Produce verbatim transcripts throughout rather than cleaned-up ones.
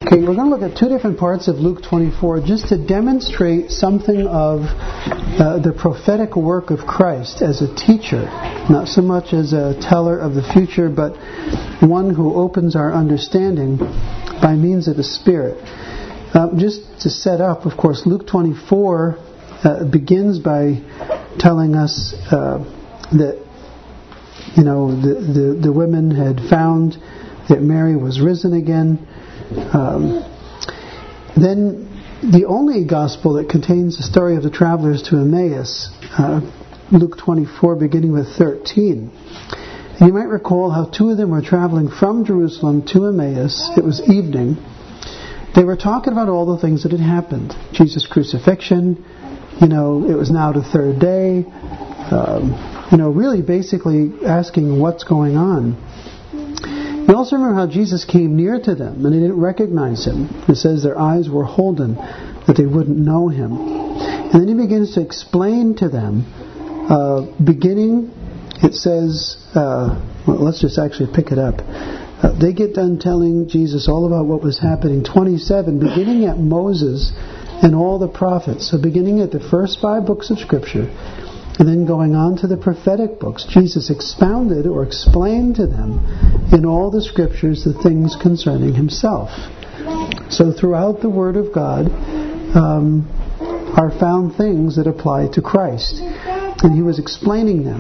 Okay, we're going to look at two different parts of Luke twenty-four just to demonstrate something of uh, the prophetic work of Christ as a teacher, not so much as a teller of the future, but one who opens our understanding by means of the Spirit. Uh, just to set up, of course, Luke twenty-four uh, begins by telling us uh, that, you know, the, the, the women had found that Mary was risen again. Um, then the only gospel that contains the story of the travelers to Emmaus, uh, Luke twenty-four, beginning with thirteen. And you might recall how two of them were traveling from Jerusalem to Emmaus. It was evening. They were talking about all the things that had happened. Jesus' crucifixion, you know, it was now the third day. Um, you know, really basically asking what's going on. We also remember how Jesus came near to them and they didn't recognize him. It says their eyes were holden, that they wouldn't know him. And then he begins to explain to them, uh, beginning, it says, uh, well, let's just actually pick it up. Uh, they get done telling Jesus all about what was happening. twenty-seven, beginning at Moses and all the prophets. So beginning at the first five books of Scripture, and then going on to the prophetic books, Jesus expounded or explained to them in all the Scriptures the things concerning himself. So throughout the Word of God um, are found things that apply to Christ. And he was explaining them.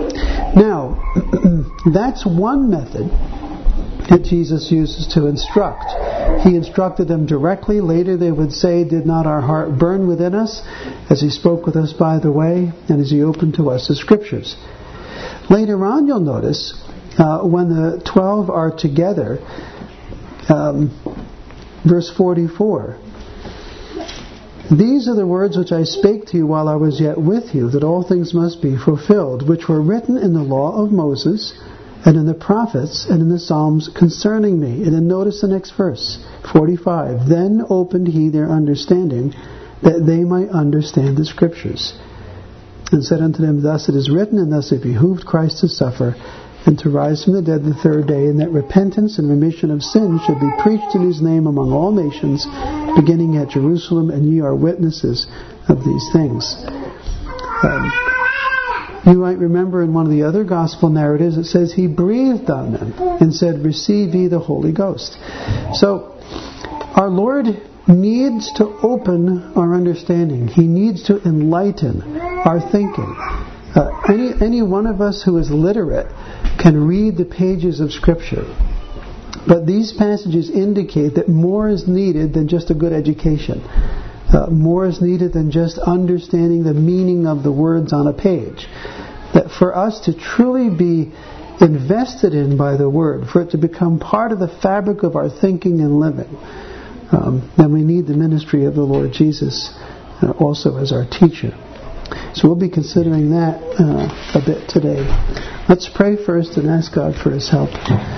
Now, that's one method that Jesus uses to instruct. He instructed them directly. Later they would say, "Did not our heart burn within us as he spoke with us by the way, and as he opened to us the Scriptures?" Later on you'll notice, uh, when the twelve are together, um, verse forty-four, "These are the words which I spake to you while I was yet with you, that all things must be fulfilled, which were written in the law of Moses, and in the prophets, and in the Psalms concerning me." And then notice the next verse, forty-five. "Then opened he their understanding, that they might understand the Scriptures. And said unto them, Thus it is written, and thus it behooved Christ to suffer, and to rise from the dead the third day, and that repentance and remission of sins should be preached in his name among all nations, beginning at Jerusalem, and ye are witnesses of these things." Um, You might remember in one of the other gospel narratives it says he breathed on them and said, "Receive ye the Holy Ghost." So our Lord needs to open our understanding. He needs to enlighten our thinking. Uh, any, any one of us who is literate can read the pages of Scripture. But these passages indicate that more is needed than just a good education. Uh, more is needed than just understanding the meaning of the words on a page. That for us to truly be invested in by the Word, for it to become part of the fabric of our thinking and living, um, then we need the ministry of the Lord Jesus uh, also as our teacher. So we'll be considering that uh, a bit today. Let's pray first and ask God for His help.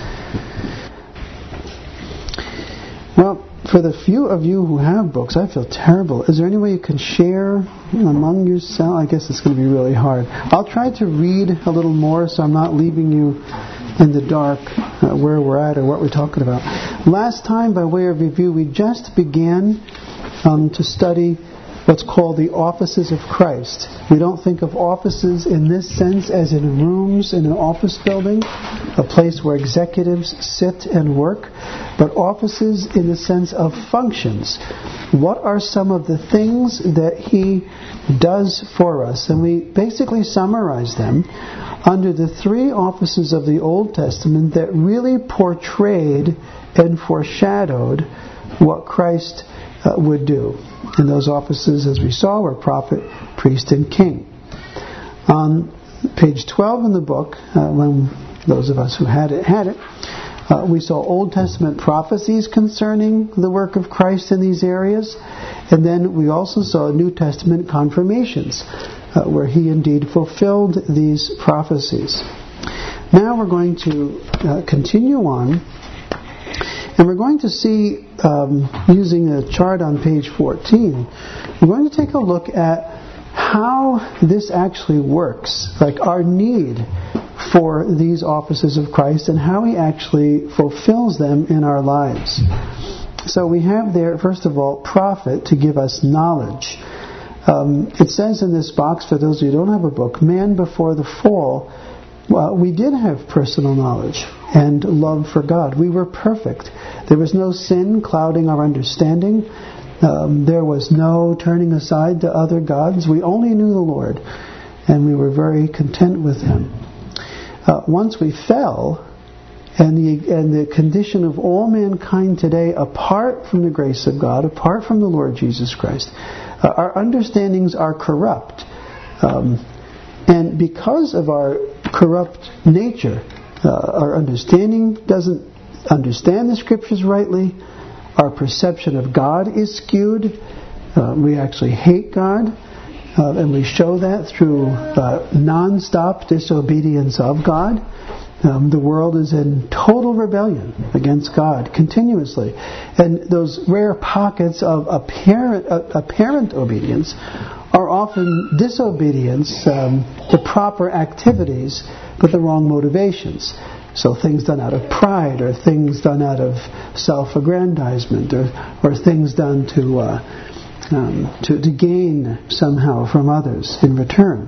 Well, for the few of you who have books, I feel terrible. Is there any way you can share among yourself? I guess it's going to be really hard. I'll try to read a little more so I'm not leaving you in the dark uh, where we're at or what we're talking about. Last time, by way of review, we just began um, to study what's called the offices of Christ. We don't think of offices in this sense as in rooms in an office building, a place where executives sit and work, but offices in the sense of functions. What are some of the things that He does for us? And we basically summarize them under the three offices of the Old Testament that really portrayed and foreshadowed what Christ uh, would do. And those offices, as we saw, were prophet, priest, and king. On page twelve in the book, uh, when those of us who had it had it, uh, we saw Old Testament prophecies concerning the work of Christ in these areas. And then we also saw New Testament confirmations, uh, where He indeed fulfilled these prophecies. Now we're going to uh, continue on. And we're going to see, um, using a chart on page fourteen, we're going to take a look at how this actually works, like our need for these offices of Christ and how He actually fulfills them in our lives. So we have there, first of all, prophet to give us knowledge. Um, it says in this box, for those of you who don't have a book, man before the fall, well, we did have personal knowledge and love for God. We were perfect. There was no sin clouding our understanding. Um, there was no turning aside to other gods. We only knew the Lord, and we were very content with Him. Uh, once we fell, and the and the condition of all mankind today, apart from the grace of God, apart from the Lord Jesus Christ, uh, our understandings are corrupt. Um, and because of our corrupt nature, uh, our understanding doesn't understand the Scriptures rightly. Our perception of God is skewed. Uh, we actually hate God, uh, and we show that through uh, non-stop disobedience of God. Um, the world is in total rebellion against God continuously. And those rare pockets of apparent, uh, apparent obedience are often disobedience um, to proper activities but the wrong motivations. So things done out of pride, or things done out of self-aggrandizement, or, or things done to, uh, um, to to gain somehow from others in return.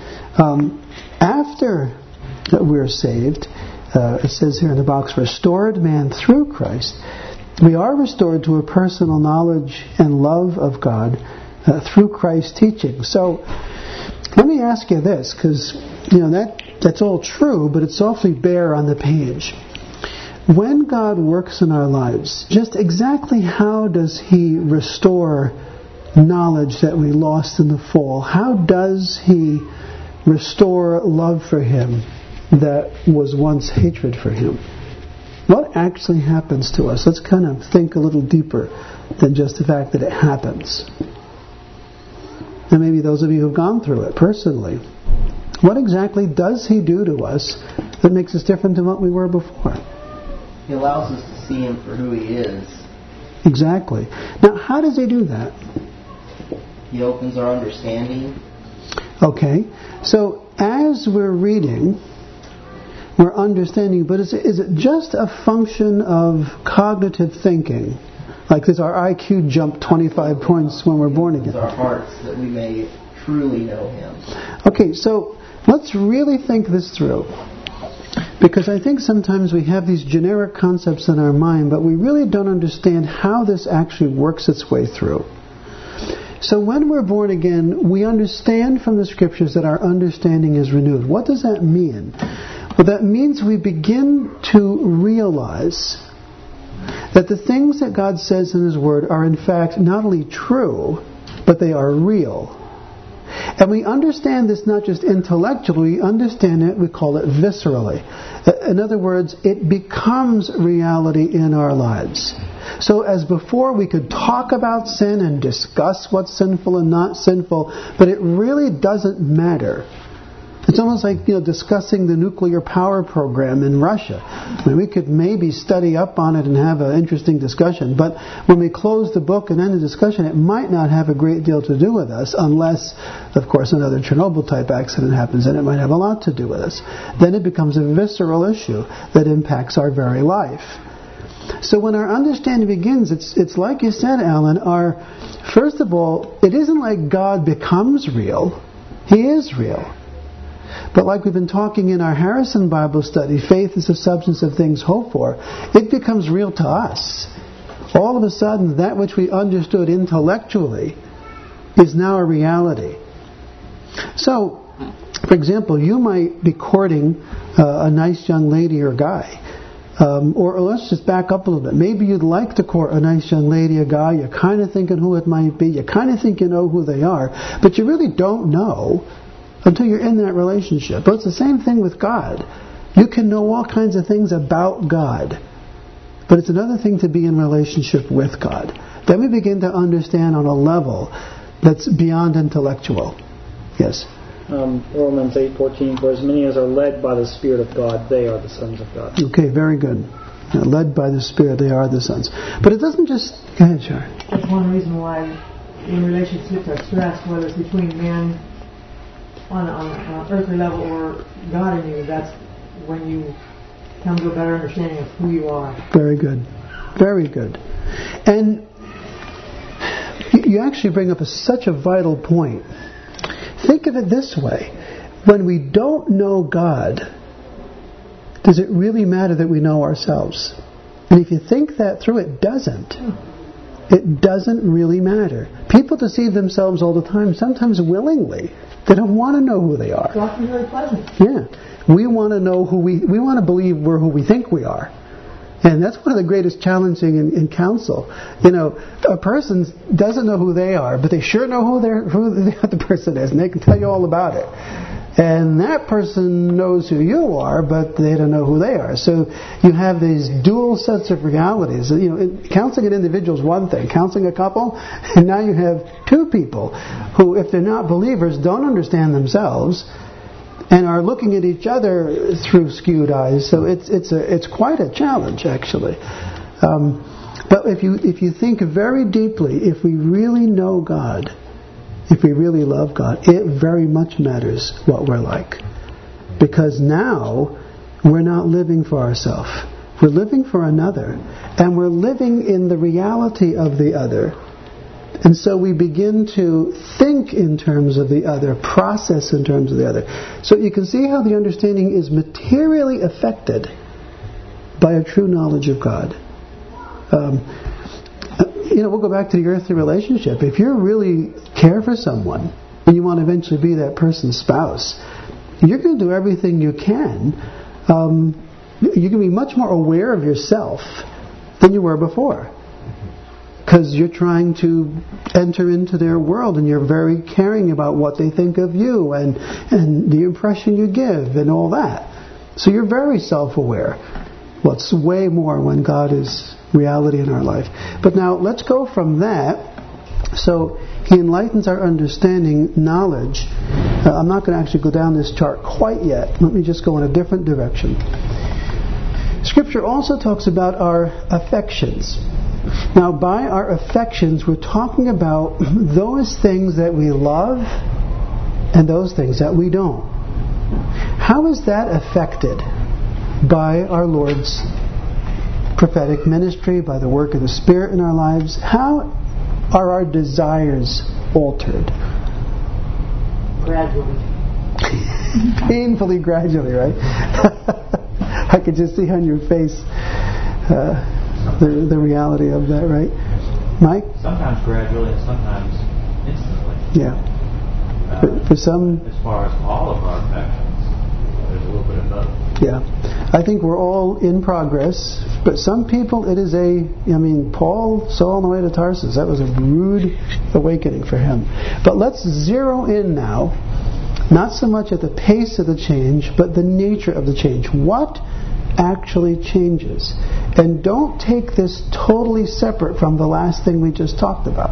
Um, after we're saved, uh, it says here in the box, restored man through Christ, we are restored to a personal knowledge and love of God uh, through Christ's teaching. So let me ask you this, because you know that that's all true, but it's awfully bare on the page. When God works in our lives, just exactly how does He restore knowledge that we lost in the fall? How does He restore love for Him that was once hatred for Him? What actually happens to us? Let's kind of think a little deeper than just the fact that it happens. And maybe those of you who've gone through it personally, what exactly does He do to us that makes us different than what we were before? He allows us to see Him for who He is. Exactly. Now, how does He do that? He opens our understanding. Okay. So, as we're reading, we're understanding, but is it, is it just a function of cognitive thinking? Like, does our I Q jump twenty-five points when we're born again? It's our hearts that we may truly know Him. Okay, so let's really think this through. Because I think sometimes we have these generic concepts in our mind, but we really don't understand how this actually works its way through. So when we're born again, we understand from the Scriptures that our understanding is renewed. What does that mean? Well, that means we begin to realize that the things that God says in His Word are in fact not only true, but they are real. And we understand this not just intellectually, we understand it, we call it viscerally. In other words, it becomes reality in our lives. So as before we could talk about sin and discuss what's sinful and not sinful, but it really doesn't matter. It's almost like, you know, discussing the nuclear power program in Russia. I mean, we could maybe study up on it and have an interesting discussion, but when we close the book and end the discussion, it might not have a great deal to do with us unless, of course, another Chernobyl-type accident happens, and it might have a lot to do with us. Then it becomes a visceral issue that impacts our very life. So when our understanding begins, it's it's like you said, Alan, our, first of all, it isn't like God becomes real. He is real. But like we've been talking in our Harrison Bible study, faith is the substance of things hoped for, it becomes real to us. All of a sudden, that which we understood intellectually is now a reality. So, for example, you might be courting uh, a nice young lady or guy. Um, or, or let's just back up a little bit. Maybe you'd like to court a nice young lady, a guy, you're kind of thinking who it might be, you kind of think you know who they are, but you really don't know until you're in that relationship. But it's the same thing with God. You can know all kinds of things about God, but it's another thing to be in relationship with God. Then we begin to understand on a level that's beyond intellectual. Yes? Um, Romans eight fourteen, for as many as are led by the Spirit of God, they are the sons of God. Okay, very good. You know, led by the Spirit, they are the sons. But it doesn't just... Go ahead, Sharon. That's one reason why in relationships are stressed, whether it's between men on an earthly level or God in you. That's when you come to a better understanding of who you are. Very good. Very good. And you actually bring up a, such a vital point. Think of it this way. When we don't know God, does it really matter that we know ourselves? And if you think that through, it doesn't. It doesn't really matter. People deceive themselves all the time, sometimes willingly. They don't want to know who they are. It's often very pleasant. Yeah. We want to know who we, we want to believe we're who we think we are. And that's one of the greatest challenges in, in counsel. You know, a person doesn't know who they are, but they sure know who, they're, who the other person is, and they can tell you all about it. And that person knows who you are, but they don't know who they are. So you have these dual sets of realities. You know, counseling an individual is one thing. Counseling a couple, and now you have two people who, if they're not believers, don't understand themselves and are looking at each other through skewed eyes. So it's it's a it's quite a challenge, actually. Um, but if you if you think very deeply, if we really know God, if we really love God, it very much matters what we're like. Because now we're not living for ourselves. We're living for another. And we're living in the reality of the other. And so we begin to think in terms of the other, process in terms of the other. So you can see how the understanding is materially affected by a true knowledge of God. Um, you know, we'll go back to the earthly relationship. If you really care for someone and you want to eventually be that person's spouse, you're going to do everything you can. Um, you're going to be much more aware of yourself than you were before. Because you're trying to enter into their world and you're very caring about what they think of you and, and the impression you give and all that. So you're very self-aware. Well, it's way more when God is reality in our life. But now let's go from that. So He enlightens our understanding, knowledge. Uh, I'm not going to actually go down this chart quite yet. Let me just go in a different direction. Scripture also talks about our affections. Now, by our affections, we're talking about those things that we love and those things that we don't. How is that affected by our Lord's prophetic ministry, by the work of the Spirit in our lives? How are our desires altered? Gradually. Painfully gradually, right? I could just see on your face uh, the, the reality of that, right? Mike? Sometimes gradually and sometimes instantly. Yeah. Uh, for, for some... As far as all of our affections, there's a little bit of both. Yeah. I think we're all in progress, but some people it is a, I mean, Paul saw on the way to Tarsus. That was a rude awakening for him. But let's zero in now, not so much at the pace of the change, but the nature of the change. What actually changes? And don't take this totally separate from the last thing we just talked about,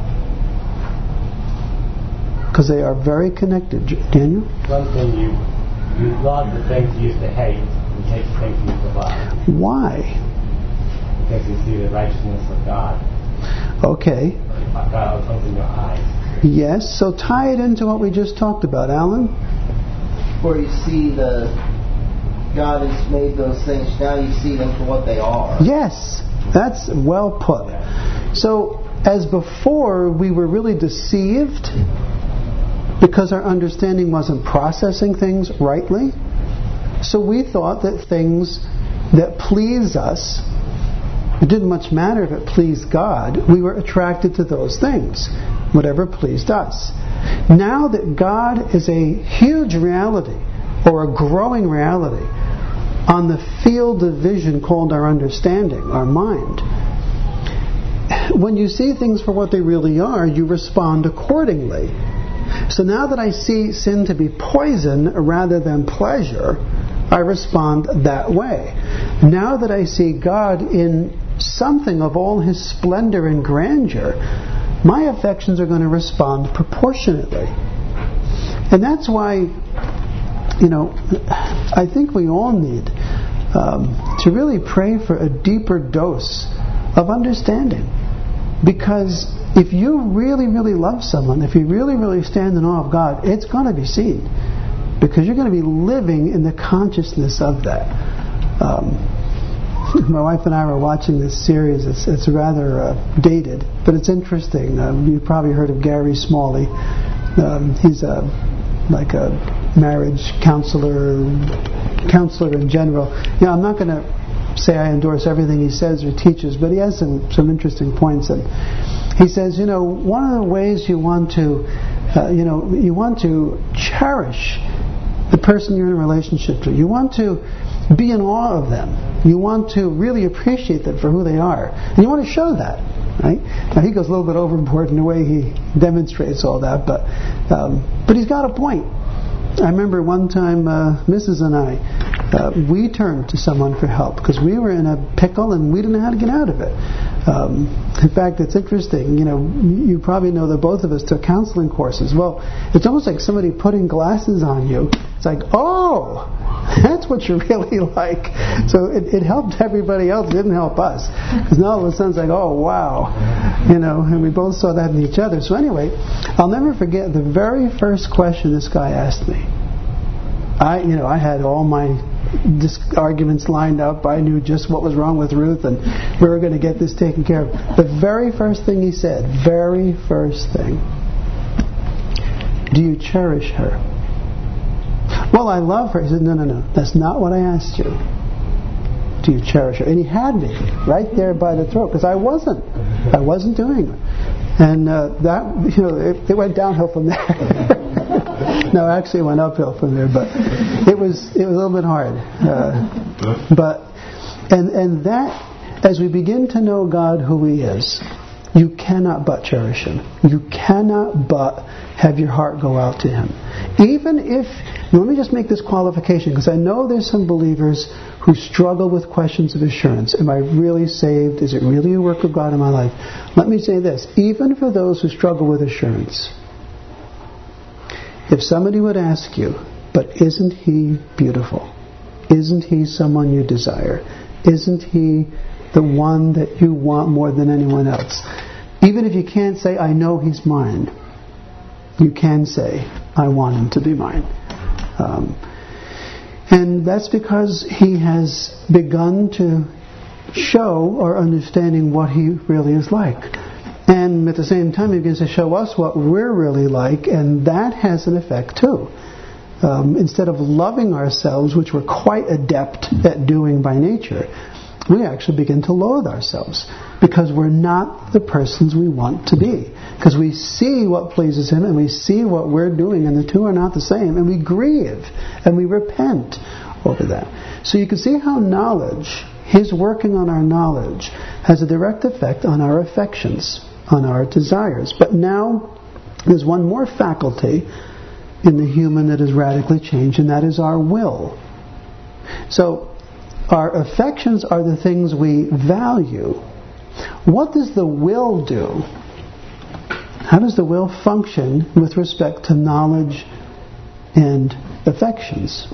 because they are very connected. Daniel? One thing, you you love the things you used to hate and hate the things you used to love. Why? Because you see the righteousness of God. Okay. God will open your eyes. Yes, so tie it into what we just talked about. Alan? Where you see the God has made those things, now you see them for what they are. Yes, that's well put. So, as before, we were really deceived because our understanding wasn't processing things rightly. So we thought that things that please us, it didn't much matter if it pleased God, we were attracted to those things, whatever pleased us. Now that God is a huge reality, or a growing reality, on the field of vision called our understanding, our mind, when you see things for what they really are, you respond accordingly. So now that I see sin to be poison rather than pleasure, I respond that way. Now that I see God in something of all His splendor and grandeur, my affections are going to respond proportionately. And that's why, you know, I think we all need um, to really pray for a deeper dose of understanding. Because if you really, really love someone, if you really, really stand in awe of God, it's going to be seen. Because you're going to be living in the consciousness of that. Um, my wife and I were watching this series. It's it's rather uh, dated, but it's interesting. Um, you've probably heard of Gary Smalley. Um, he's a like a marriage counselor, counselor in general. You know, I'm not going to say I endorse everything he says or teaches, but he has some some interesting points. And he says, you know, one of the ways you want to, uh, you know, you want to cherish the person you're in a relationship to. You want to be in awe of them. You want to really appreciate them for who they are. And you want to show that, right? Now he goes a little bit overboard in the way he demonstrates all that, but um, but he's got a point. I remember one time uh, Missus and I, uh, we turned to someone for help because we were in a pickle and we didn't know how to get out of it. Um, in fact, it's interesting, you know, you probably know that both of us took counseling courses. Well, it's almost like somebody putting glasses on you. It's like, oh, that's what you're really like. So it, it helped everybody else. It didn't help us. Because now all of a sudden it's like, oh, wow. You know, and we both saw that in each other. So anyway, I'll never forget the very first question this guy asked me. I, you know, I had all my dis- arguments lined up. I knew just what was wrong with Ruth, and we were going to get this taken care of. The very first thing he said, very first thing, do you cherish her? Well, I love her. He said, no, no, no. That's not what I asked you. Do you cherish her? And he had me right there by the throat because I wasn't. I wasn't doing it. And uh, that, you know, it, it went downhill from there. No, actually it went uphill from there, but it was it was a little bit hard. Uh, but and and that, as we begin to know God, who He is, you cannot but cherish Him. You cannot but have your heart go out to Him. Even if, let me just make this qualification, because I know there's some believers who struggle with questions of assurance. Am I really saved? Is it really a work of God in my life? Let me say this, even for those who struggle with assurance, if somebody would ask you, but isn't he beautiful? Isn't he someone you desire? Isn't he the one that you want more than anyone else? Even if you can't say, I know he's mine, you can say, I want him to be mine. Um, and that's because he has begun to show our understanding what he really is like. And at the same time, he begins to show us what we're really like, and that has an effect too. Um, instead of loving ourselves, which we're quite adept at doing by nature, we actually begin to loathe ourselves because we're not the persons we want to be. Because we see what pleases Him and we see what we're doing, and the two are not the same, and we grieve and we repent over that. So you can see how knowledge, His working on our knowledge, has a direct effect on our affections, on our desires. But now there's one more faculty in the human that is radically changed, and that is our will. So our affections are the things we value. What does the will do? How does the will function with respect to knowledge and affections?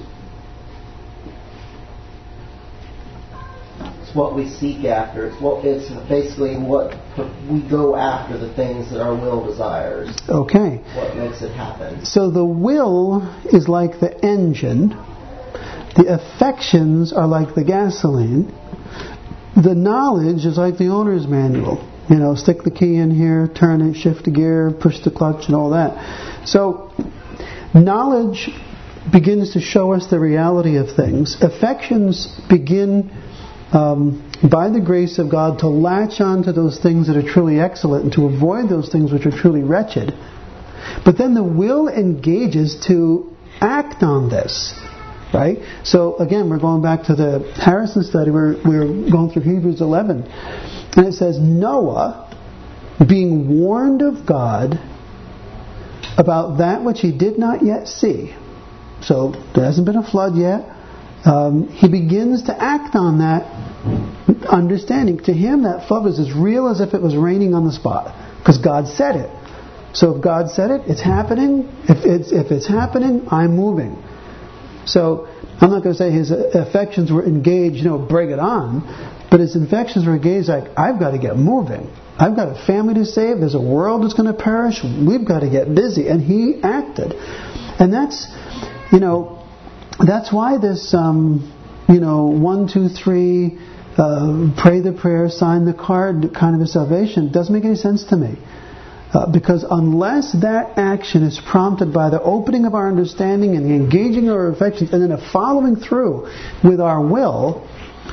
It's what we seek after. It's what it's basically what we go after, the things that our will desires. Okay. What makes it happen. So the will is like the engine. The affections are like the gasoline. The knowledge is like the owner's manual. You know, stick the key in here, turn it, shift the gear, push the clutch, and all that. So knowledge begins to show us the reality of things. Affections begin, um, by the grace of God, to latch on to those things that are truly excellent and to avoid those things which are truly wretched. But then the will engages to act on this. Right? So again, we're going back to the Harrison study. We're, we're going through Hebrews eleven. And it says, Noah, being warned of God about that which he did not yet see. So there hasn't been a flood yet. Um, he begins to act on that understanding. To him, that flood was as real as if it was raining on the spot. Because God said it. So if God said it, it's happening. If it's, if it's happening, I'm moving. So I'm not going to say his affections were engaged, you know, bring it on. But his affections were engaged like, I've got to get moving. I've got a family to save. There's a world that's going to perish. We've got to get busy. And he acted. And that's, you know, that's why this, um, you know, one, two, three, uh, pray the prayer, sign the card kind of a salvation doesn't make any sense to me. Uh, because unless that action is prompted by the opening of our understanding and the engaging of our affections and then a following through with our will,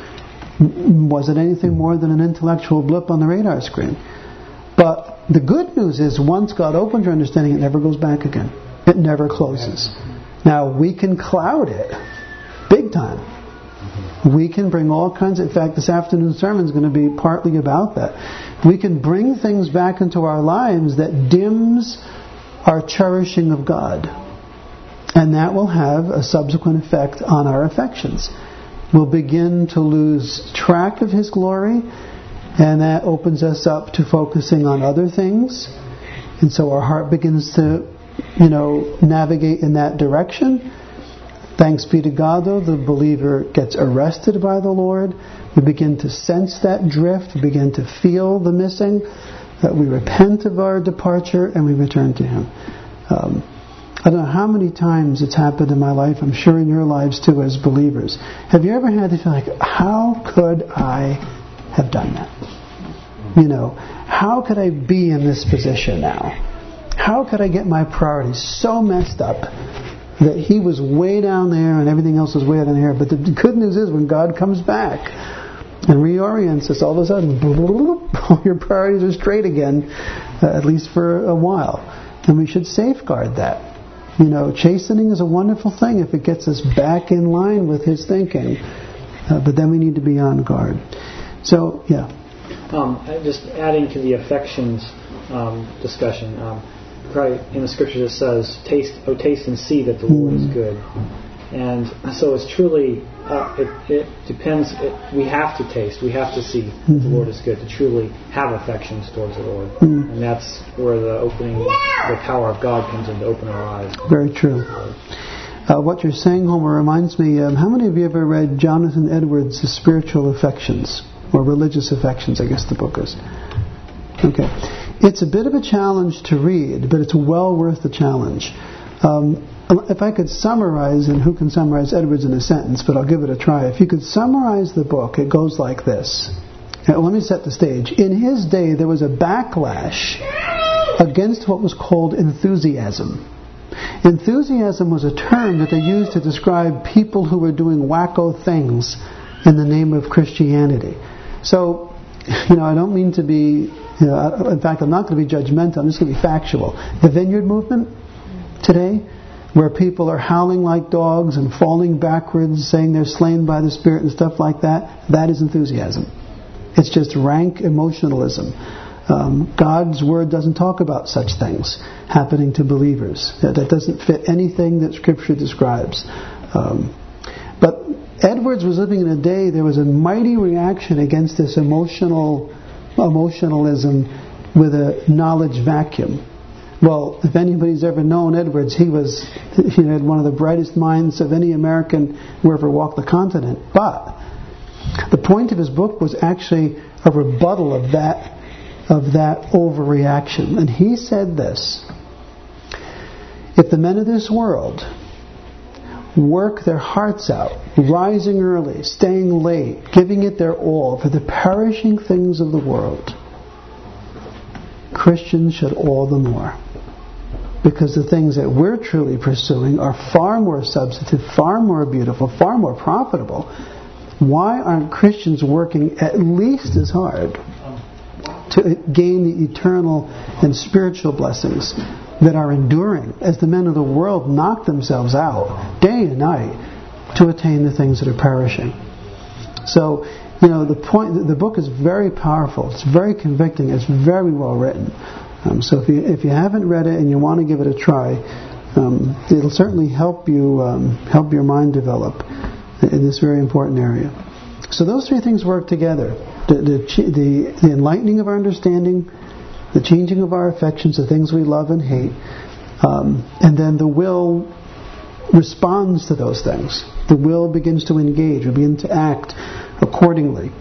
was it anything more than an intellectual blip on the radar screen? But the good news is once God opens your understanding, it never goes back again. It never closes. Now, we can cloud it big time. We can bring all kinds of... In fact, this afternoon's sermon is going to be partly about that. We can bring things back into our lives that dims our cherishing of God. And that will have a subsequent effect on our affections. We'll begin to lose track of His glory, and that opens us up to focusing on other things. And so our heart begins to, you know, navigate in that direction. Thanks be to God, though, the believer gets arrested by the Lord. We begin to sense that drift. We begin to feel the missing. That we repent of our departure and we return to Him. Um, I don't know how many times it's happened in my life. I'm sure in your lives too as believers. Have you ever had to feel like, how could I have done that? You know, how could I be in this position now? How could I get my priorities so messed up that He was way down there and everything else was way down here? But the good news is when God comes back and reorients us, all of a sudden, all your priorities are straight again, uh, at least for a while. And we should safeguard that. You know, chastening is a wonderful thing if it gets us back in line with His thinking. Uh, but then we need to be on guard. So, yeah. Um, just adding to the affections um, discussion, um, probably in the Scripture it says, "Taste, oh, taste and see that the Lord mm. is good." And so it's truly, uh, it, it depends, it, we have to taste, we have to see mm-hmm. that the Lord is good to truly have affections towards the Lord. Mm. And that's where the opening, the power of God comes in to open our eyes. Very true. Uh, what you're saying, Homer, reminds me, um, how many of you ever read Jonathan Edwards' Spiritual Affections? Or Religious Affections, I guess the book is. Okay. It's a bit of a challenge to read, but it's well worth the challenge. Um, if I could summarize, and who can summarize Edwards in a sentence, but I'll give it a try. If you could summarize the book, it goes like this. Now, let me set the stage. In his day, there was a backlash against what was called enthusiasm. Enthusiasm was a term that they used to describe people who were doing wacko things in the name of Christianity. So, you know, I don't mean to be, you know, in fact, I'm not going to be judgmental, I'm just going to be factual. The Vineyard Movement today, where people are howling like dogs and falling backwards, saying they're slain by the Spirit and stuff like that, that is enthusiasm. It's just rank emotionalism. Um, God's Word doesn't talk about such things happening to believers. That, that doesn't fit anything that Scripture describes. Um, but Edwards was living in a day, there was a mighty reaction against this emotional emotionalism with a knowledge vacuum. Well, if anybody's ever known Edwards, he was he had one of the brightest minds of any American who ever walked the continent. But the point of his book was actually a rebuttal of that of that overreaction. And he said this: if the men of this world work their hearts out, rising early, staying late, giving it their all for the perishing things of the world, Christians should all the more. Because the things that we're truly pursuing are far more substantive, far more beautiful, far more profitable. Why aren't Christians working at least as hard to gain the eternal and spiritual blessings that are enduring as the men of the world knock themselves out day and night to attain the things that are perishing? So, you know, the point, the book is very powerful. It's very convicting. It's very well written. Um, so if you if you haven't read it and you want to give it a try, um, it'll certainly help you um, help your mind develop in this very important area. So those three things work together: the the, the, the enlightening of our understanding, the changing of our affections, the things we love and hate, um, and then the will responds to those things. The will begins to engage. We begin to act accordingly.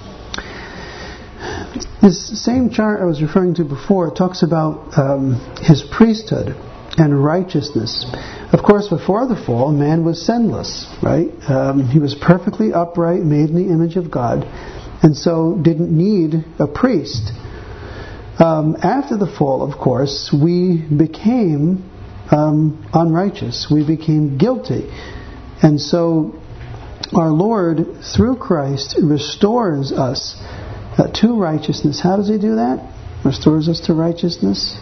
This same chart I was referring to before talks about um, his priesthood and righteousness. Of course, before the fall, man was sinless, right? Um, he was perfectly upright, made in the image of God, and so didn't need a priest. Um, after the fall, of course, we became um, unrighteous. We became guilty. And so our Lord, through Christ, restores us uh, to righteousness. How does He do that? Restores us to righteousness?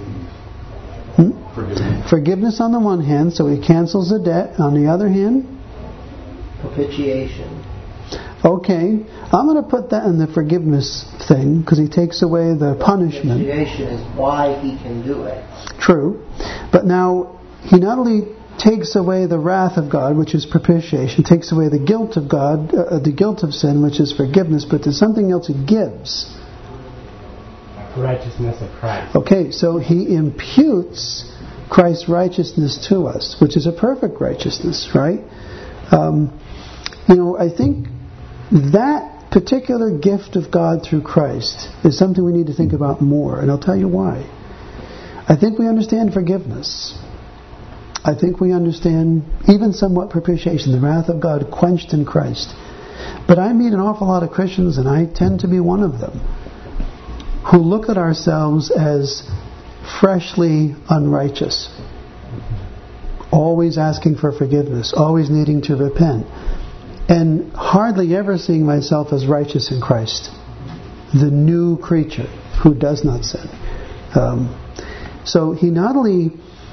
Hmm? Forgiveness. Forgiveness on the one hand, so He cancels the debt. On the other hand? Propitiation. Okay, I'm going to put that in the forgiveness thing because He takes away the punishment. Propitiation is why He can do it. True. But now, He not only takes away the wrath of God, which is propitiation, takes away the guilt of God, uh, the guilt of sin, which is forgiveness, but there's something else He gives. Righteousness of Christ. Okay, so He imputes Christ's righteousness to us, which is a perfect righteousness, right? Um, you know, I think that particular gift of God through Christ is something we need to think about more, and I'll tell you why. I think we understand forgiveness. I think we understand even somewhat propitiation, the wrath of God quenched in Christ. But I meet an awful lot of Christians, and I tend to be one of them, who look at ourselves as freshly unrighteous, always asking for forgiveness, always needing to repent, and hardly ever seeing myself as righteous in Christ, the new creature who does not sin. Um, so He not only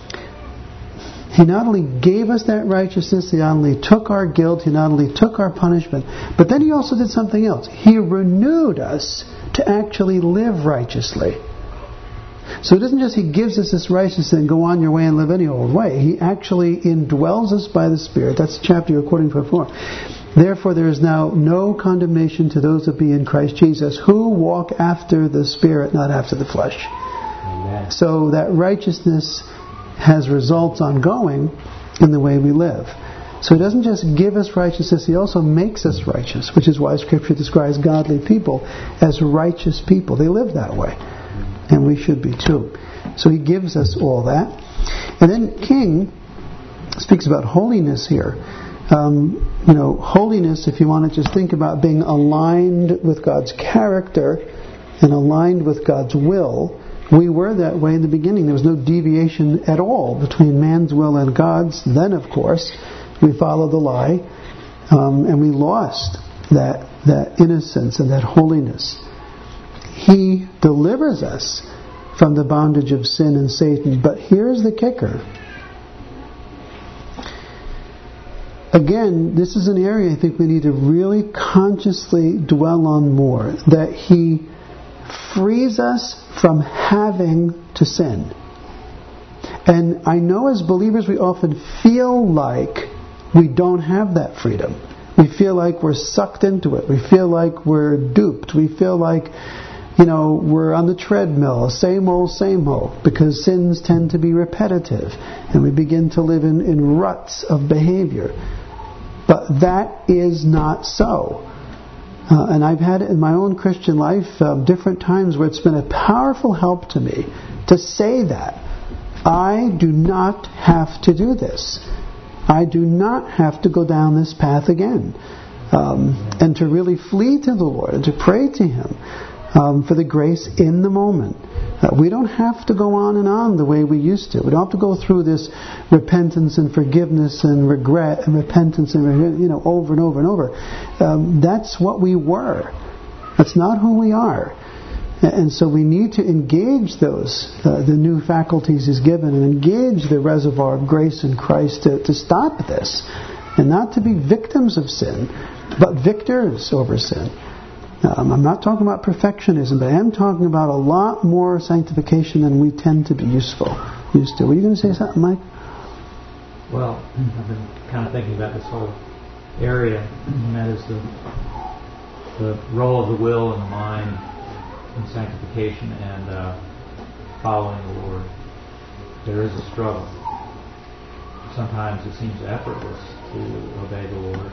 He not only gave us that righteousness, He not only took our guilt, He not only took our punishment, but then He also did something else. He renewed us to actually live righteously. So it isn't just He gives us this righteousness and go on your way and live any old way. He actually indwells us by the Spirit. That's the chapter you're quoting before. Therefore there is now no condemnation to those that be in Christ Jesus, who walk after the Spirit, not after the flesh. Amen. So that righteousness has results ongoing in the way we live. So He doesn't just give us righteousness, He also makes us righteous, which is why Scripture describes godly people as righteous people. They live that way. And we should be too. So He gives us all that. And then King speaks about holiness here. Um, you know, holiness, if you want to just think about being aligned with God's character and aligned with God's will. We were that way in the beginning. There was no deviation at all between man's will and God's. Then, of course, we followed the lie, um, and we lost that that innocence and that holiness. He delivers us from the bondage of sin and Satan. But here's the kicker. Again, this is an area I think we need to really consciously dwell on more. That He frees us from having to sin. And I know as believers we often feel like we don't have that freedom. We feel like we're sucked into it. We feel like we're duped. We feel like, you know, we're on the treadmill, same old, same old, because sins tend to be repetitive, and we begin to live in, in ruts of behavior. But that is not so. Uh, and I've had it in my own Christian life um, different times where it's been a powerful help to me to say that. I do not have to do this. I do not have to go down this path again. Um, and to really flee to the Lord and to pray to Him um, for the grace in the moment. Uh, we don't have to go on and on the way we used to. We don't have to go through this repentance and forgiveness and regret and repentance and, you know, over and over and over. Um, that's what we were. That's not who we are. And so we need to engage those, uh, the new faculties He's given, and engage the reservoir of grace in Christ to, to stop this. And not to be victims of sin, but victors over sin. Um, I'm not talking about perfectionism, but I am talking about a lot more sanctification than we tend to be useful used to. Were you going to say something, Mike? Well, I've been kind of thinking about this whole area, and that is the the role of the will and the mind in sanctification and uh, following the Lord. There is a struggle. Sometimes it seems effortless to obey the Lord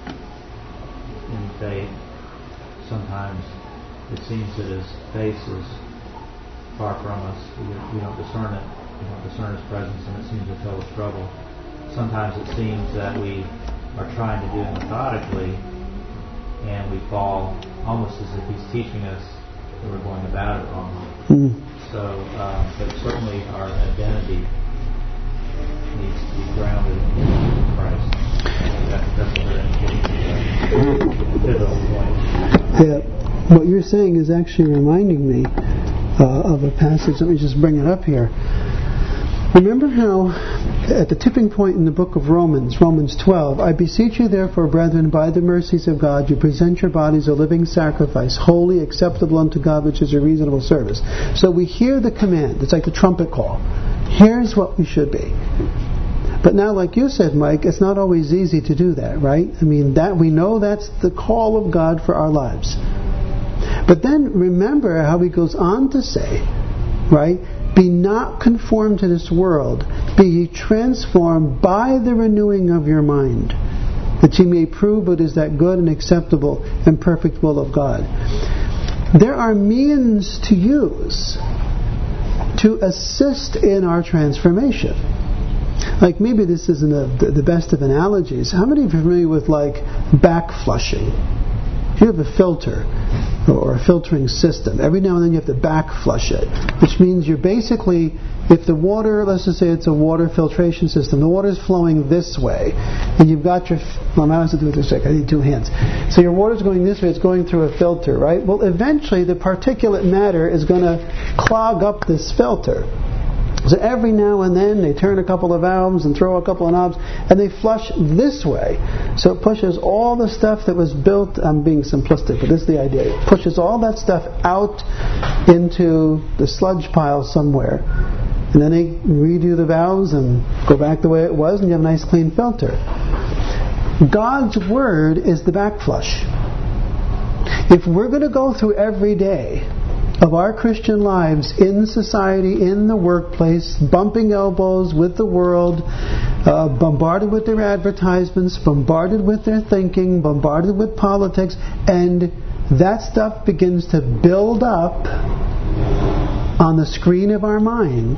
in faith. Sometimes it seems that His face is far from us. We, we don't discern it. We don't discern His presence, and it seems a total struggle. sometimes it seems that we are trying to do it methodically, and we fall almost as if he's teaching us that we're going about it wrong. Mm. So, um, but certainly our identity needs to be grounded in Christ. That's, that's a very important pivotal point. Yeah. What you're saying is actually reminding me uh, of a passage. Let me just bring it up here. Remember how at the tipping point in the book of Romans, Romans twelve, I beseech you therefore, brethren, by the mercies of God, you present your bodies a living sacrifice, holy, acceptable unto God, which is your reasonable service. So we hear the command. It's like the trumpet call. Here's what we should be. But now, like you said, Mike, it's not always easy to do that, right? I mean, that we know that's the call of God for our lives. But then remember how he goes on to say, right, be not conformed to this world, be ye transformed by the renewing of your mind, that ye may prove what is that good and acceptable and perfect will of God. There are means to use to assist in our transformation. Like, maybe this isn't a, the best of analogies. How many of you are familiar with, like, back flushing? If you have a filter or a filtering system, every now and then you have to back flush it, which means you're basically, if the water, let's just say it's a water filtration system, the water's flowing this way, and you've got your, well, I have to do it this way, I need two hands. So your water's going this way, it's going through a filter, right? Well, eventually the particulate matter is going to clog up this filter. So every now and then they turn a couple of valves and throw a couple of knobs and they flush this way. So it pushes all the stuff that was built, I'm being simplistic, but this is the idea. It pushes all that stuff out into the sludge pile somewhere. And then they redo the valves and go back the way it was and you have a nice clean filter. God's Word is the back flush. If we're going to go through every day of our Christian lives in society, in the workplace, bumping elbows with the world, uh, bombarded with their advertisements, bombarded with their thinking, bombarded with politics, and that stuff begins to build up on the screen of our mind.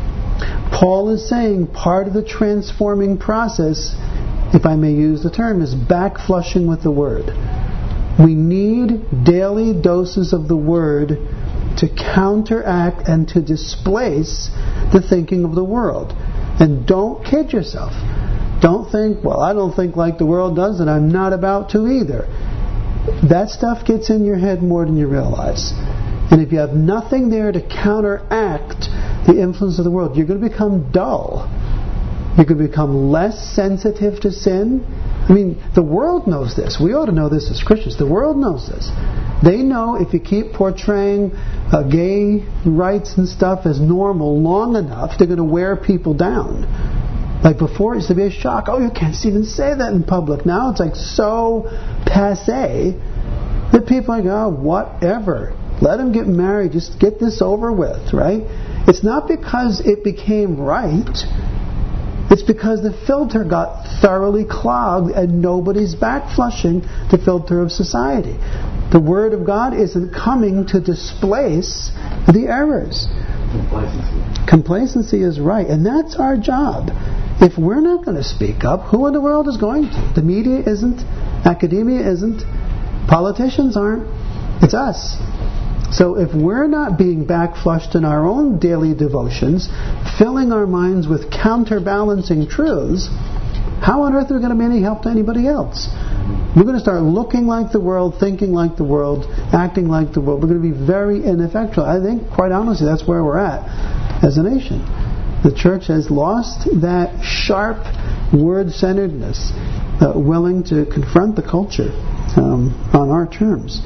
Paul is saying part of the transforming process, if I may use the term, is back flushing with the Word. We need daily doses of the Word to counteract and to displace the thinking of the world. And don't kid yourself. Don't think, well, I don't think like the world does, and I'm not about to either. That stuff gets in your head more than you realize. And if you have nothing there to counteract the influence of the world, you're going to become dull. You're going to become less sensitive to sin. I mean, the world knows this. We ought to know this as Christians. The world knows this. They know if you keep portraying uh, gay rights and stuff as normal long enough, they're going to wear people down. Like before, it used to be a shock. Oh, you can't even say that in public. Now it's like so passé that people are like, oh, whatever. Let them get married. Just get this over with, right? It's not because it became right. It's because the filter got thoroughly clogged and nobody's back flushing the filter of society. The Word of God isn't coming to displace the errors. Complacency. Complacency is right, and that's our job. If we're not going to speak up, who in the world is going to? The media isn't. Academia isn't. Politicians aren't. It's us. So if we're not being backflushed in our own daily devotions, filling our minds with counterbalancing truths, how on earth are we going to be any help to anybody else? We're going to start looking like the world, thinking like the world, acting like the world. We're going to be very ineffectual. I think, quite honestly, that's where we're at as a nation. The church has lost that sharp word-centeredness, uh, willing to confront the culture um, on our terms.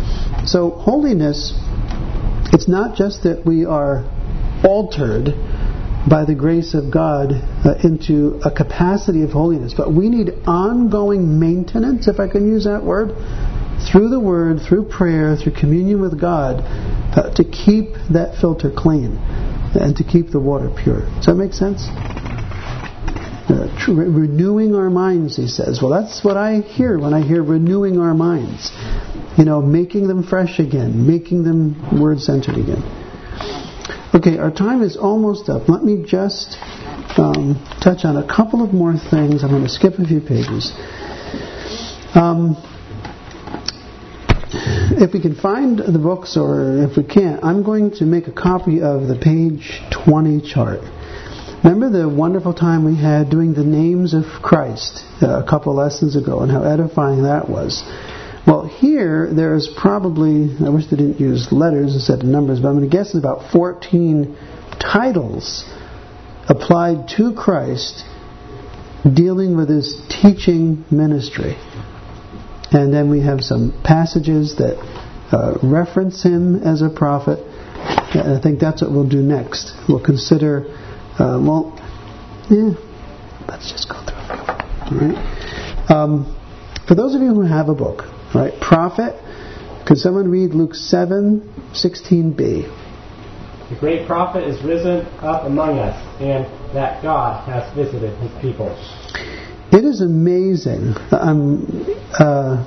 So holiness, it's not just that we are altered by the grace of God uh, into a capacity of holiness, but we need ongoing maintenance, if I can use that word, through the Word, through prayer, through communion with God, uh, to keep that filter clean and to keep the water pure. Does that make sense? Uh, tr- renewing our minds, he says. Well, that's what I hear when I hear renewing our minds. You know, making them fresh again, making them word-centered again. Okay, our time is almost up. Let me just um, touch on a couple of more things. I'm going to skip a few pages. Um, if we can find the books, or if we can't, I'm going to make a copy of the page twenty chart. Remember the wonderful time we had doing the names of Christ uh, a couple lessons ago, and how edifying that was? Well, here there's probably, I wish they didn't use letters instead of numbers, but I'm going to guess it's about fourteen titles applied to Christ dealing with His teaching ministry. And then we have some passages that uh, reference Him as a prophet. And I think that's what we'll do next. We'll consider, uh, well, yeah, let's just go through it. All right. Um, for those of you who have a book, right, prophet, could someone read Luke seven sixteen b? The great prophet is risen up among us, and that God has visited His people. It is amazing. Um, uh,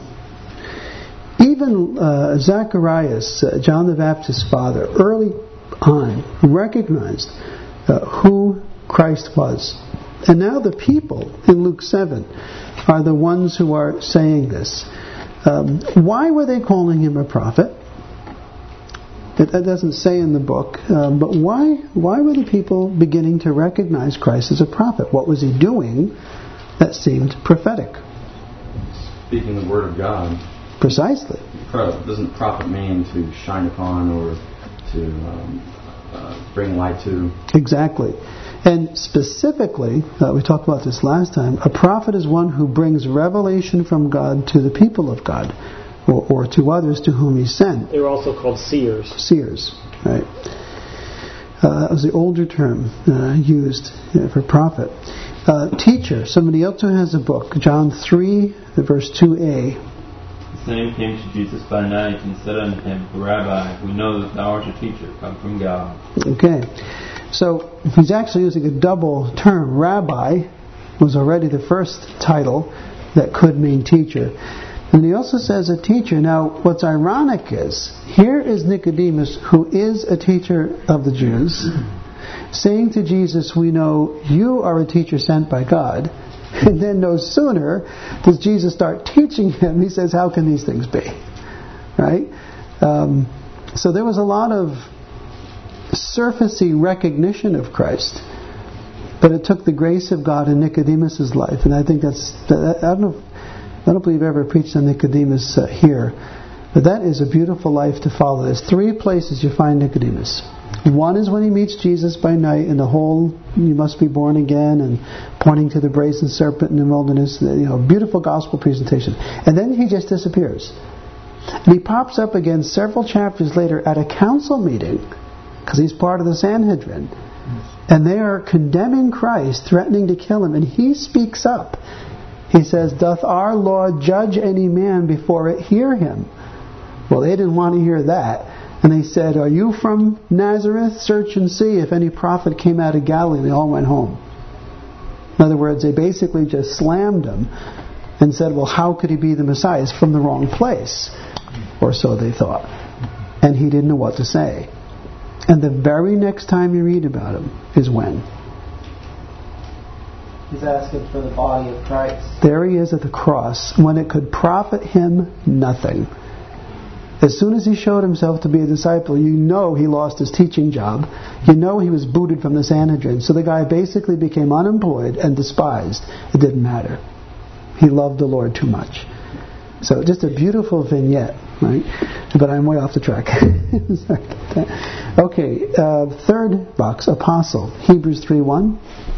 even uh, Zacharias, uh, John the Baptist's father, early on recognized uh, who Christ was. And now the people in Luke seven are the ones who are saying this. Um, why were they calling Him a prophet? It, it doesn't say in the book, um, but why why were the people beginning to recognize Christ as a prophet? What was He doing that seemed prophetic? Speaking the word of God. Precisely. Doesn't prophet mean to shine upon or to um, uh, bring light to? Exactly. And specifically, uh, we talked about this last time, a prophet is one who brings revelation from God to the people of God, or, or to others to whom He sent. They were also called seers. Seers, right. Uh, that was the older term uh, used uh, for prophet. Uh, teacher, somebody else who has a book, John three, verse two a. The same came to Jesus by night and said unto Him, Rabbi, we know that Thou art a teacher come from God. Okay. So he's actually using a double term. Rabbi was already the first title that could mean teacher. And he also says a teacher. Now, what's ironic is, here is Nicodemus, who is a teacher of the Jews, saying to Jesus, we know you are a teacher sent by God. And then no sooner does Jesus start teaching him, he says, how can these things be? Right? Um, so there was a lot of surfacey recognition of Christ, but it took the grace of God in Nicodemus's life. And I think that's, I don't know, I don't believe I ever preached on Nicodemus uh, here, but that is a beautiful life to follow. There's three places you find Nicodemus. One is when he meets Jesus by night in the whole, you must be born again, and pointing to the brazen serpent in the wilderness, you know, beautiful gospel presentation. And then he just disappears. And he pops up again several chapters later at a council meeting, because he's part of the Sanhedrin. And they are condemning Christ, threatening to kill him. And he speaks up. He says, doth our Lord judge any man before it hear him? Well, they didn't want to hear that. And they said, are you from Nazareth? Search and see if any prophet came out of Galilee. And they all went home. In other words, they basically just slammed him and said, well, how could he be the Messiah? He's from the wrong place. Or so they thought. And he didn't know what to say. And the very next time you read about him is when? He's asking for the body of Christ. There he is at the cross, when it could profit him nothing. As soon as he showed himself to be a disciple, you know he lost his teaching job. You know he was booted from the Sanhedrin. So the guy basically became unemployed and despised. It didn't matter. He loved the Lord too much. So just a beautiful vignette, right? But I'm way off the track. Okay, uh, third box, apostle. Hebrews three one.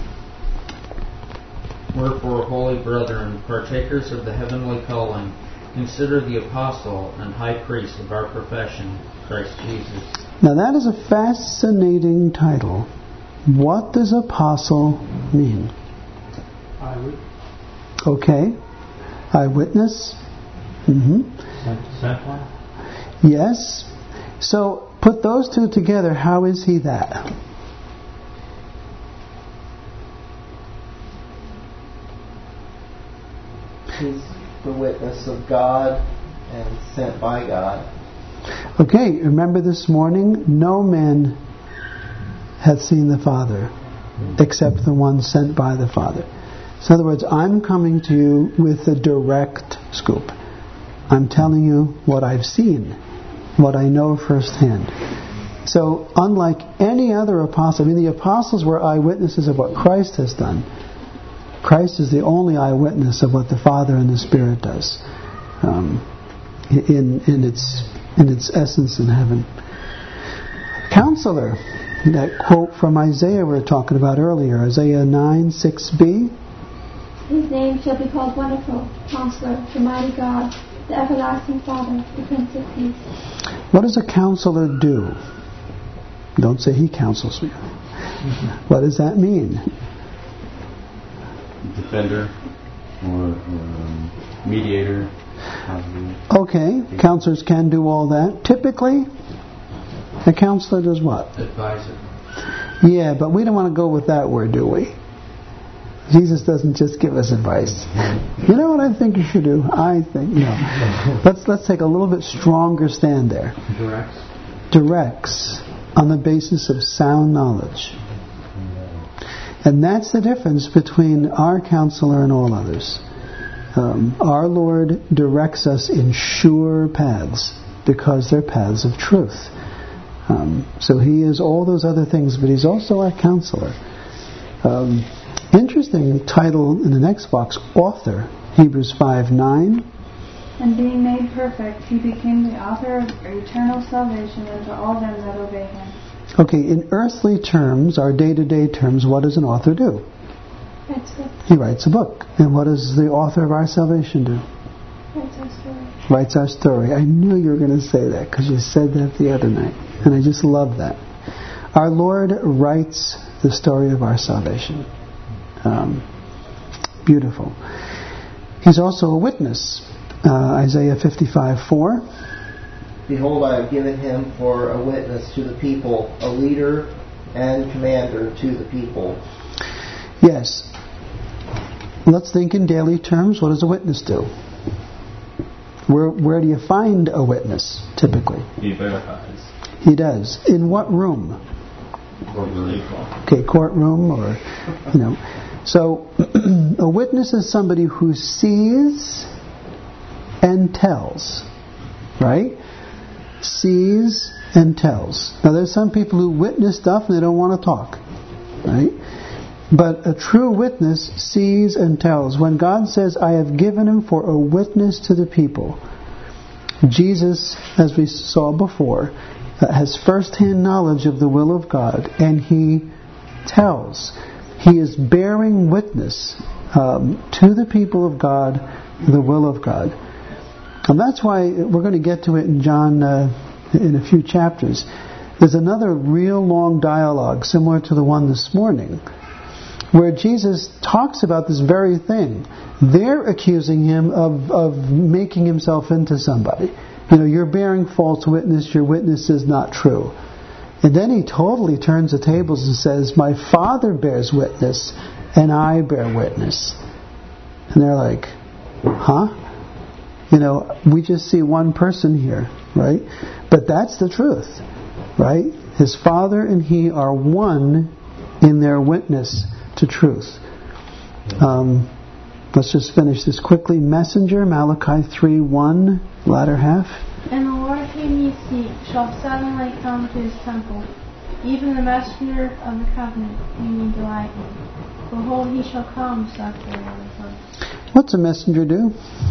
Wherefore, holy brethren, partakers of the heavenly calling, consider the apostle and high priest of our profession, Christ Jesus. Now that is a fascinating title. What does apostle mean? Eyewitness. Okay. Eyewitness. Mm-hmm. Sent, sent one. Yes. So put those two together. How is he that? He's the witness of God and sent by God. Okay, remember this morning, no man hath seen the Father, except the one sent by the Father. So in other words, I'm coming to you with a direct scoop. I'm telling you what I've seen, what I know firsthand. So unlike any other apostle, I mean the apostles were eyewitnesses of what Christ has done. Christ is the only eyewitness of what the Father and the Spirit does um, in, in, its, in its essence in heaven. Counselor, that quote from Isaiah we were talking about earlier, Isaiah nine six b. His name shall be called Wonderful, Counselor, the Mighty God, the Everlasting Father, the Prince of Peace. What does a counselor do? Don't say he counsels me. What does that mean? Defender or, or um, mediator. Okay, counselors can do all that. Typically, a counselor does what? Advisor. Yeah, but we don't want to go with that word, do we? Jesus doesn't just give us advice. You know what I think you should do? I think, no. Let's, let's take a little bit stronger stand there. Directs. Directs on the basis of sound knowledge. And that's the difference between our counselor and all others. Um, our Lord directs us in sure paths because they're paths of truth. Um, so He is all those other things, but He's also our counselor. Um, interesting title in the next box, author, Hebrews five nine. And being made perfect, He became the author of eternal salvation unto all them that obey Him. Okay, in earthly terms, our day-to-day terms, what does an author do? Writes books. He writes a book. And what does the author of our salvation do? Writes our story. Writes our story. I knew you were going to say that because you said that the other night. And I just love that. Our Lord writes the story of our salvation. Um, beautiful. He's also a witness. Uh, Isaiah fifty-five four. Behold, I have given him for a witness to the people, a leader and commander to the people. Yes. Let's think in daily terms. What does a witness do? Where where do you find a witness, typically? He verifies. He does. In what room? Courtroom. Okay, courtroom or, you know. So, a witness is somebody who sees and tells, right? Sees and tells. Now, there's some people who witness stuff and they don't want to talk, right? But a true witness sees and tells. When God says, I have given him for a witness to the people, Jesus, as we saw before, uh, has first-hand knowledge of the will of God, and he tells. He is bearing witness um, to the people of God, the will of God. And that's why we're going to get to it in John uh, in a few chapters. There's another real long dialogue similar to the one this morning, where Jesus talks about this very thing. They're accusing him of, of making himself into somebody. You know, you're bearing false witness, your witness is not true. And then he totally turns the tables and says, my Father bears witness, and I bear witness. And they're like, huh? You know, we just see one person here, right? But that's the truth, right? His Father and he are one in their witness to truth. Um, let's just finish this quickly. Messenger, Malachi three one, latter half. And the Lord whom ye seek shall suddenly come to his temple, even the messenger of the covenant whom ye delight in. Behold, he shall come, saith the Lord of hosts. What's a messenger do?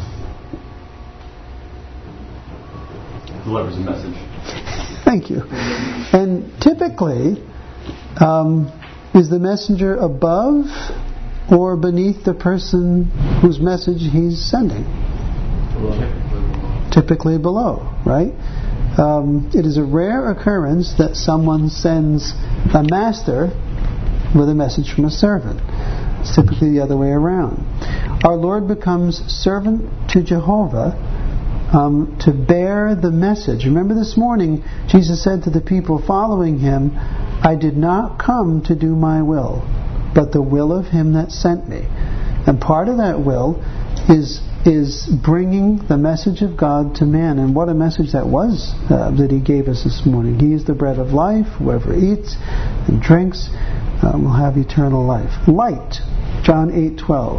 Delivers a message. Thank you. And typically, um, is the messenger above or beneath the person whose message he's sending? Below. Typically below, right? Um, it is a rare occurrence that someone sends a master with a message from a servant. It's typically the other way around. Our Lord becomes servant to Jehovah um, to bear the message. Remember this morning, Jesus said to the people following him, I did not come to do my will, but the will of him that sent me. And part of that will is is bringing the message of God to man. And what a message that was uh, that he gave us this morning. He is the bread of life. Whoever eats and drinks um, will have eternal life. Light, John eight twelve.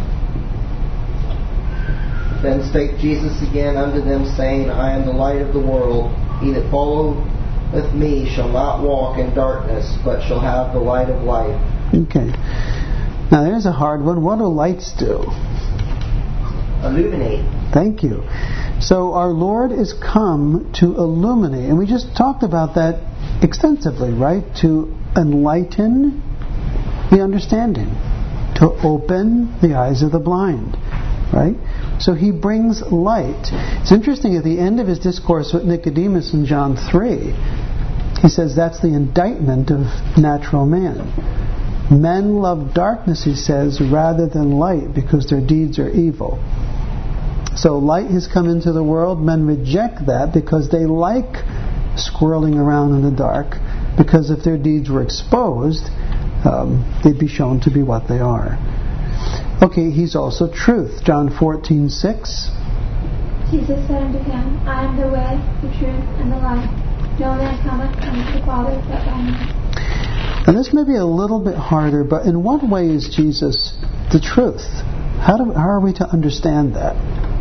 Then spake Jesus again unto them, saying, I am the light of the world. He that followeth me shall not walk in darkness, but shall have the light of life. Okay. Now there's a hard one. What do lights do? Illuminate. Thank you. So our Lord is come to illuminate. And we just talked about that extensively, right? To enlighten the understanding. To open the eyes of the blind. Right? So he brings light. It's interesting, at the end of his discourse with Nicodemus in John three, he says that's the indictment of natural man. Men love darkness, he says, rather than light because their deeds are evil. So light has come into the world. Men reject that because they like squirreling around in the dark, because if their deeds were exposed, um, they'd be shown to be what they are. Okay, he's also truth. John fourteen six. Jesus said unto him, I am the way, the truth, and the life. No man cometh unto the Father but by me. And this may be a little bit harder, but in what way is Jesus the truth? How do how are we to understand that?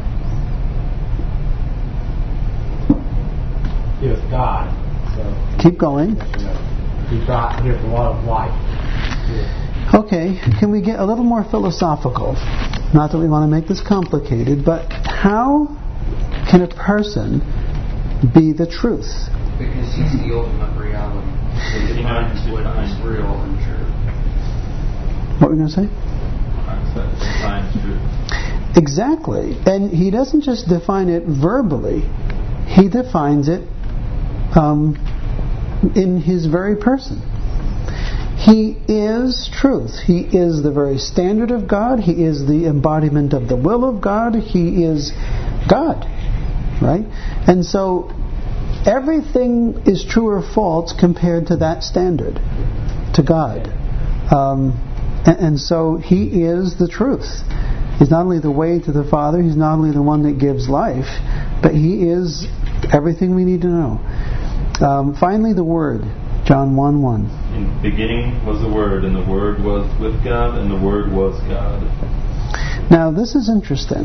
He was God. So, Keep going. you know, he brought here the law of life. Yeah. Okay, can we get a little more philosophical? Not that we want to make this complicated, but how can a person be the truth? Because he's the ultimate reality. He defines what is real and true. What were you going to say? Defines truth. Exactly. And he doesn't just define it verbally. He defines it um, in his very person. He is truth. He is the very standard of God. He is the embodiment of the will of God. He is God. Right? And so everything is true or false compared to that standard, to God. Um, and, and so He is the truth. He's not only the way to the Father, He's not only the one that gives life, but He is everything we need to know. Um, finally, the Word, John one one. In the beginning was the Word, and the Word was with God, and the Word was God. Now, this is interesting.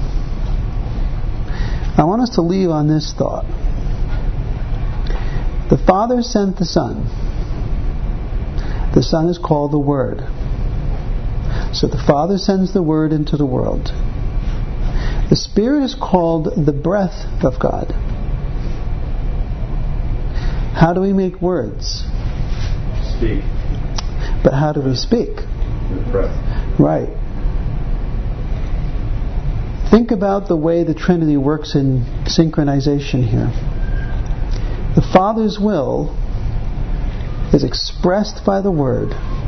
I want us to leave on this thought. The Father sent the Son. The Son is called the Word. So the Father sends the Word into the world. The Spirit is called the breath of God. How do we make words? Speak. But how do we speak? With breath. Right. Think about the way the Trinity works in synchronization here. The Father's will is expressed by the Word.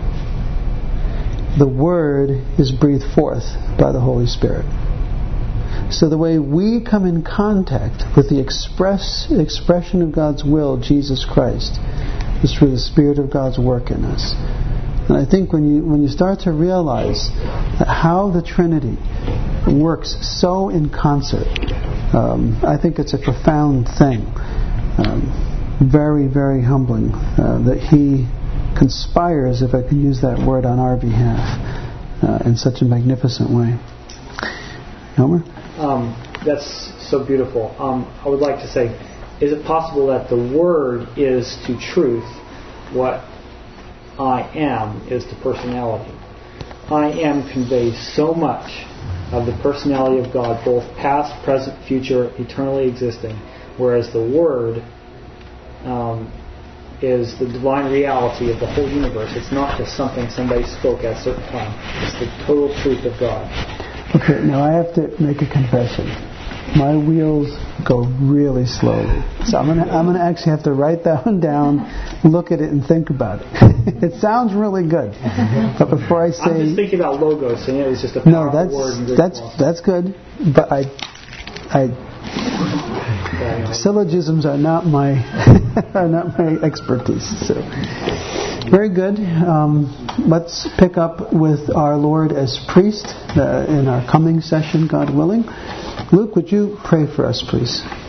The Word is breathed forth by the Holy Spirit. So the way we come in contact with the express expression of God's will, Jesus Christ, is through the Spirit of God's work in us. And I think when you when you start to realize how the Trinity works so in concert, um, I think it's a profound thing. Um, very, very humbling uh, that He conspires, if I can use that word, on our behalf uh, in such a magnificent way. Elmer? Um, that's so beautiful. Um, I would like to say, is it possible that the Word is to truth what I am is to personality? I am conveys so much of the personality of God, both past, present, future, eternally existing, whereas the Word um, is the divine reality of the whole universe. It's not just something somebody spoke at a certain time. It's the total truth of God. Okay, now I have to make a confession. My wheels go really slowly. So I'm gonna I'm gonna actually have to write that one down, look at it, and think about it. It sounds really good, but before I say, I'm just thinking about logos, and it was just a no, powerful that's word. And that's awesome. that's good, but I I syllogisms are not my are not my expertise. So very good. Um, let's pick up with our Lord as priest uh, in our coming session, God willing. Luke, would you pray for us, please?